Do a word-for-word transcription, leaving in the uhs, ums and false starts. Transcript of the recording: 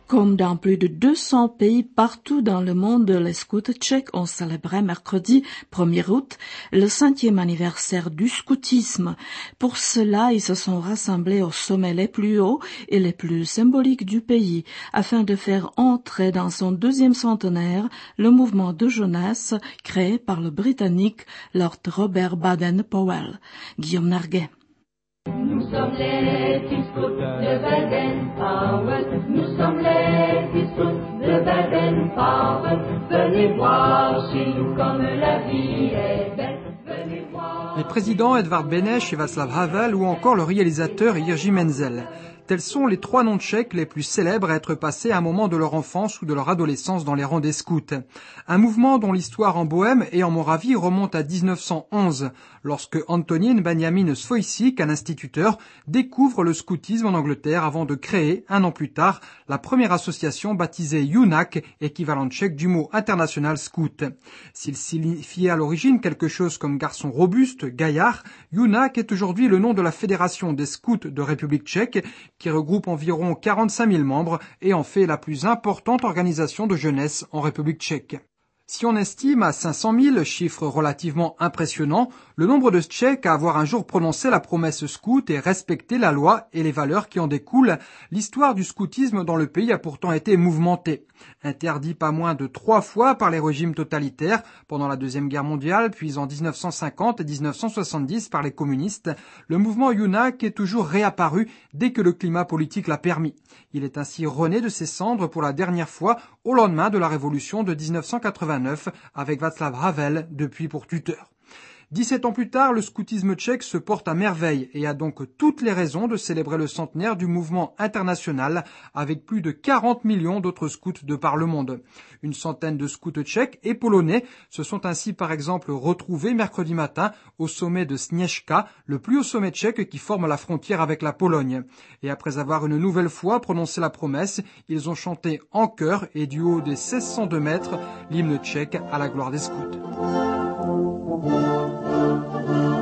Comme dans plus de deux cents pays partout dans le monde, les scouts tchèques ont célébré mercredi premier août le centième anniversaire du scoutisme. Pour cela, ils se sont rassemblés au sommet les plus hauts et les plus symboliques du pays, afin de faire entrer dans son deuxième centenaire le mouvement de jeunesse créé par le Britannique Lord Robert Baden-Powell. Guillaume Narguet. Nous sommes les petits scouts de Baden-Powell, nous sommes les petits scouts de Baden-Powell. Venez voir chez nous comme la vie est belle. Venez voir. Les présidents Edvard Beneš et Václav Havel ou encore le réalisateur Jiří Menzel. Tels sont les trois noms tchèques les plus célèbres à être passés à un moment de leur enfance ou de leur adolescence dans les rangs des scouts. Un mouvement dont l'histoire en Bohême et en Moravie remonte à dix-neuf cent onze, lorsque Antonín Benjamin Svojcik, un instituteur, découvre le scoutisme en Angleterre avant de créer, un an plus tard, la première association baptisée Junak, équivalent tchèque du mot international scout. S'il signifiait à l'origine quelque chose comme garçon robuste, gaillard, Junak est aujourd'hui le nom de la Fédération des scouts de République tchèque, qui regroupe environ quarante-cinq mille membres et en fait la plus importante organisation de jeunesse en République tchèque. Si on estime à cinq cent mille, chiffre relativement impressionnant, le nombre de Tchèques à avoir un jour prononcé la promesse scout et respecté la loi et les valeurs qui en découlent, l'histoire du scoutisme dans le pays a pourtant été mouvementée. Interdit pas moins de trois fois par les régimes totalitaires pendant la Deuxième Guerre mondiale, puis en dix-neuf cent cinquante et dix-neuf cent soixante-dix par les communistes, le mouvement Junak est toujours réapparu dès que le climat politique l'a permis. Il est ainsi rené de ses cendres pour la dernière fois au lendemain de la révolution de dix-neuf cent quatre-vingt-neuf avec Václav Havel depuis pour tuteur. dix-sept ans plus tard, le scoutisme tchèque se porte à merveille et a donc toutes les raisons de célébrer le centenaire du mouvement international avec plus de quarante millions d'autres scouts de par le monde. Une centaine de scouts tchèques et polonais se sont ainsi par exemple retrouvés mercredi matin au sommet de Sněžka, le plus haut sommet tchèque qui forme la frontière avec la Pologne. Et après avoir une nouvelle fois prononcé la promesse, ils ont chanté en chœur et du haut des mille six cent deux mètres l'hymne tchèque à la gloire des scouts.